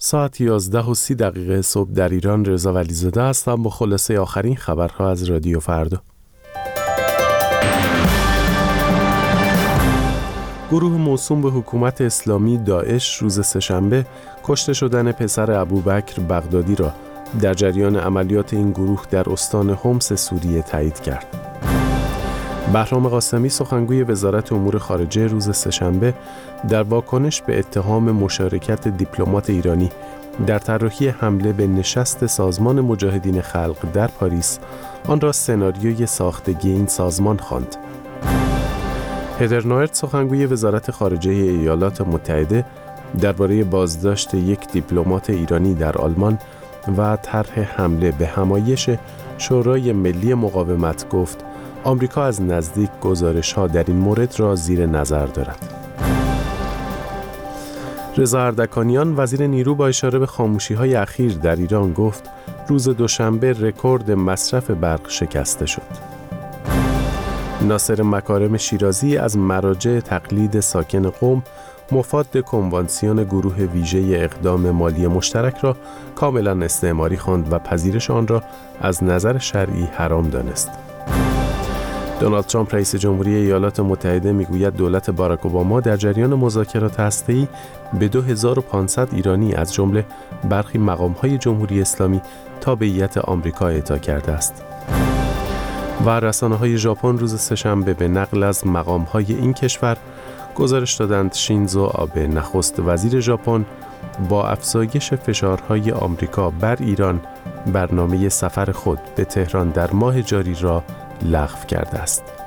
ساعت 11:30 صبح در ایران. رضا ولیزاده هستم با خلاصه آخرین خبرها از رادیو فردا. گروه موسوم به حکومت اسلامی داعش روز سه‌شنبه کشته شدن پسر ابوبکر بغدادی را در جریان عملیات این گروه در استان حمص سوریه تایید کرد. بهرام قاسمی سخنگوی وزارت امور خارجه روز سه‌شنبه در واکنش به اتهام مشارکت دیپلمات ایرانی در طراحی حمله به نشست سازمان مجاهدین خلق در پاریس آن را سناریوی ساختگی این سازمان خواند. هدر نوئرت سخنگوی وزارت خارجه ایالات متحده درباره بازداشت یک دیپلمات ایرانی در آلمان و طرح حمله به همایش شورای ملی مقاومت گفت آمریکا از نزدیک گزارش‌ها در این مورد را زیر نظر دارد. رضا اردکانیان وزیر نیرو با اشاره به خاموشی‌های اخیر در ایران گفت روز دوشنبه رکورد مصرف برق شکسته شد. ناصر مکارم شیرازی از مراجع تقلید ساکن قم مفاد کنوانسیون گروه ویژه اقدام مالی مشترک را کاملا استعماری خواند و پذیرش آن را از نظر شرعی حرام دانست. دونالد ترامپ رئیس جمهوری ایالات متحده میگوید دولت باراک اوباما در جریان مذاکرات هسته‌ای به 2500 ایرانی از جمله برخی مقام‌های جمهوری اسلامی تابعیت آمریکا اعطا کرده است. و رسانه‌های ژاپن روز سه‌شنبه به نقل از مقام‌های این کشور گزارش دادند شینزو آبه نخست وزیر ژاپن با افزایش فشارهای آمریکا بر ایران برنامه سفر خود به تهران در ماه جاری را لغو کرده است.